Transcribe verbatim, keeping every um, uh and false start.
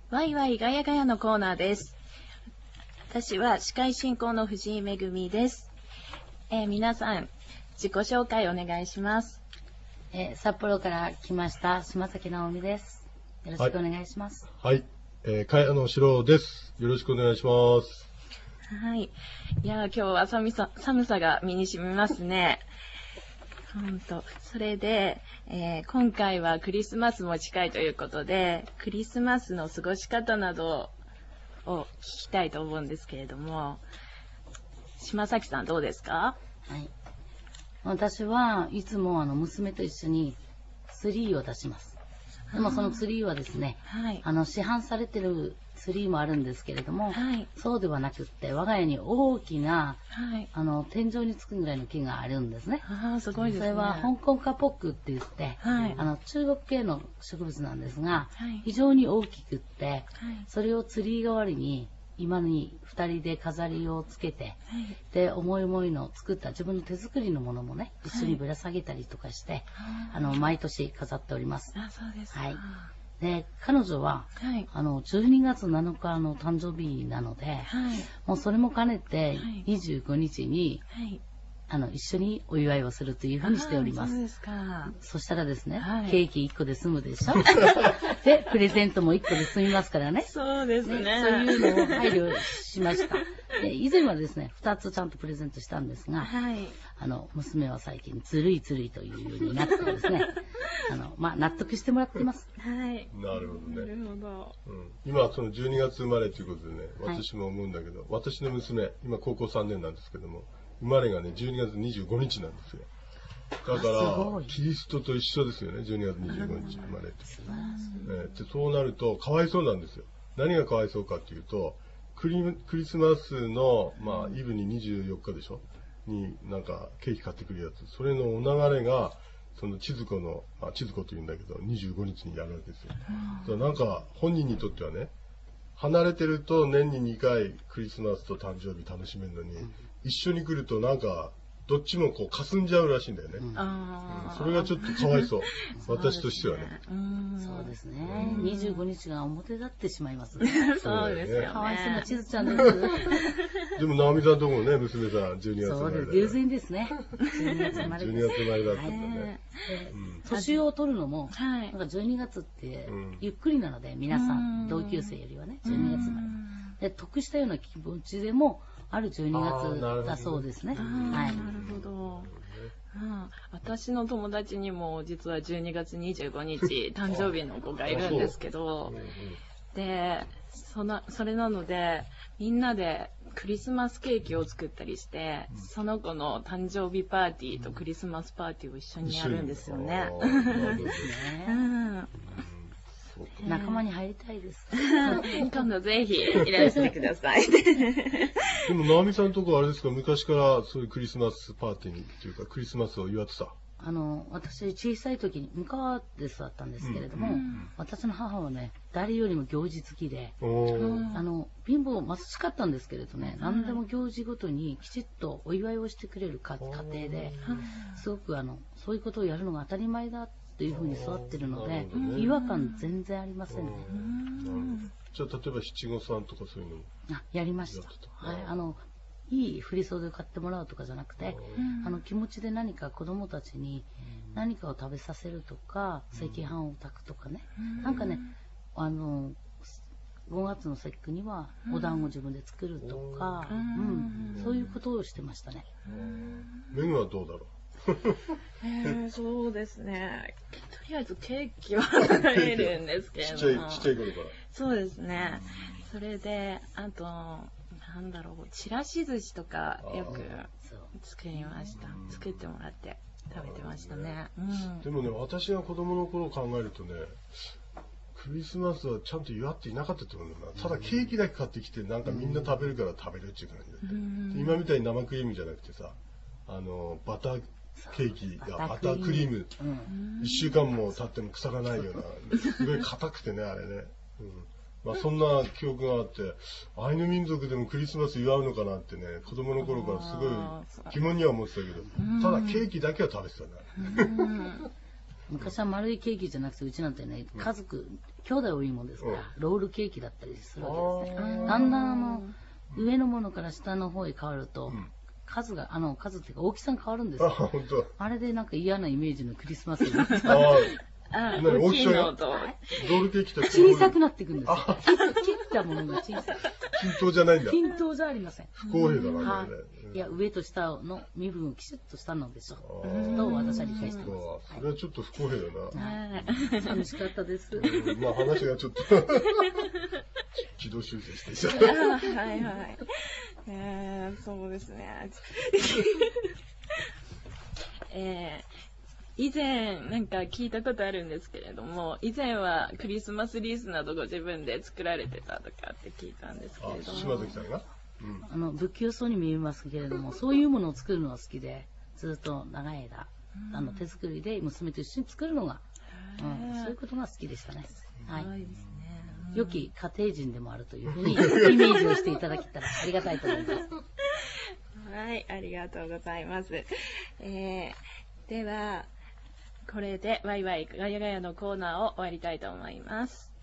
ワイワイガヤガヤのコーナーです。私は司会進行の藤井めぐみです。えー、皆さん、自己紹介お願いします。 えー、札幌から来ました島崎直美です。よろしくお願いします。 はい、はい、えー、茅野史郎です。よろしくお願いします。 はい。いやー、今日は寒さ、寒さが身に染みますね。本当。それで、えー、今回はクリスマスも近いということで、クリスマスの過ごし方などを聞きたいと思うんですけれども、島崎さんどうですか？ はい。私はいつもあの娘と一緒にツリーを出します。でもそのツリーはですね、はい、あの市販されてるツリーもあるんですけれども、はい、そうではなくって我が家に大きな、はい、あの天井につくぐらいの木があるんですね。 あ、すごいですね。 それは香港カポックって言って、はい、あの中国系の植物なんですが、はい、非常に大きくって、はい、それをツリー代わりに今にふたりで飾りをつけて、はい、で思い思いの作った自分の手作りのものもね、一緒にぶら下げたりとかして、はい、あの毎年飾っております。 あ、そうですか。 はい。で彼女は、はい、あのじゅうにがつなのかの誕生日なので、はい、もうそれも兼ねてにじゅうごにちに、はい、あの一緒にお祝いをするというふうにしております。 そうですか。 そしたらですね、はい、ケーキいっこで済むでしょでプレゼントもいっこで済みますからね。 そうですね。 ね、そういうのを配慮しました。で以前はですねふたつちゃんとプレゼントしたんですが、はい、あの娘は最近ずるいずるいというようになってですねあの、まあ、納得してもらってます。 はい。 なるほどね。 なるほど。 うん、今そのじゅうにがつ生まれということでね、私も思うんだけど、はい、私の娘今高校さんねんなんですけども、生まれがねじゅうにがつにじゅうごにちなんですよ。だからキリストと一緒ですよね。じゅうにがつにじゅうごにち生まれて、えー、でそうなるとかわいそうなんですよ。何がかわいそうかっていうと、クリ、クリスマスの、まあ、イブににじゅうよっかでしょになんかケーキ買ってくるやつ、それのお流れがその千鶴子の、まあ、千鶴子というんだけどにじゅうごにちにやるわけですよ。だからなんか本人にとってはね、離れてると年ににかいクリスマスと誕生日楽しめるのに、一緒に来るとなんかどっちもこう霞んじゃうらしいんだよね。うん、あ、それがちょっとかわいそう。私としてはね。 そうですね。にじゅうごにちが表立ってしまいますね。 そうですよね。 かわいそうな地図ちゃんです。 でも直美さんとこもね、娘さんじゅうにがつ生まれだ。 そうです。偶然ですね。じゅうにがつ生まれじゅうにがつ生まれだったんだね。 年を取るのも、なんかじゅうにがつってゆっくりなので、皆さん同級生よりはね、じゅうにがつ生まれ。で得したような気持ちでも。あるじゅうにがつだそうですね。はい。 なるほど。うん、私の友達にも実はじゅうにがつにじゅうごにち誕生日の子がいるんですけど、で、その、それなので、みんなでクリスマスケーキを作ったりして、その子の誕生日パーティーとクリスマスパーティーを一緒にやるんですよね。 仲間に入りたいです。 今度ぜひいらしてください。 でも直美さんのとこあれですか、昔からそういうクリスマスパーティーにっていうかクリスマスを祝ってた？ あの私小さい時に向川で育ったんですけれども、うん、私の母はね誰よりも行事好きで、あの貧乏貧しかったんですけれどね、何でも行事ごとにきちっとお祝いをしてくれる家庭で、すごくあのそういうことをやるのが当たり前だというふうに育ってるので、違和感全然ありませんね。 じゃあ例えば七五三とかそういうのあやりました。はい、あのいい振り袖を買ってもらうとかじゃなくて、あの気持ちで何か子供たちに何かを食べさせるとか、赤飯を炊くとかね、なんかね、あのごがつの節句にはお団子自分で作るとか、うん、そういうことをしてましたね。 メグはどうだろう？ えー、そうですね。とりあえずケーキは食べるんですけれども。 ちっちゃい、ちっちゃい頃から。 そうですね。それで、あと、なんだろう、ちらし寿司とかよく作りました。作ってもらって食べてましたね。うん、 でもね、私が子供の頃を考えるとね、クリスマスはちゃんと祝っていなかったと思うんだな。ただケーキだけ買ってきて、なんかみんな食べるから食べるっていう感じだった。うん、今みたいに生クリームじゃなくてさ、あの、バター、ケーキがバタークリーム、いっしゅうかんも経っても腐らないような、すごい硬くてね、あれね。うん、まあそんな記憶があって、アイヌ民族でもクリスマス祝うのかなってね、子供の頃からすごい疑問には思ってたけど、ただケーキだけは食べてたね。 昔は丸いケーキじゃなくて、うちなんてね、家族、兄弟多いもんですから、ロールケーキだったりするわけですね。だんだんあの、上のものから下の方へ変わると、数が、あの、数っていうか大きさが変わるんですよ。 あ、本当。 あれでなんか嫌なイメージのクリスマスに。 あ、 何大きさが大きいのと。 ロールケーキと小さくなっていくんですよ。切ったものが小さい。 均等じゃないんだ。 均等じゃありません。 不公平だな、 はこれね。 い。いや、上と下の身分をきちっとしたのでしょう。と私は理解してます。 それはちょっと不公平だな。 寂しかったです。 まあ話がちょっと軌道修正してしはいはい。えー、そうですね。えー以前なんか聞いたことあるんですけれども、以前はクリスマスリースなどご自分で作られてたとかって聞いたんですけれども。 島崎さんが、 うん、あの不器用そうに見えますけれども、そういうものを作るのが好きで、ずっと長い間、うん、あの手作りで娘と一緒に作るのが、うん、そういうことが好きでしたね。はい。すごいですね。良き家庭人でもあるというふうにイメージをしていただけたらありがたいと思います。 はい、ありがとうございます。えー、では、これでワイワイガヤガヤのコーナーを終わりたいと思います。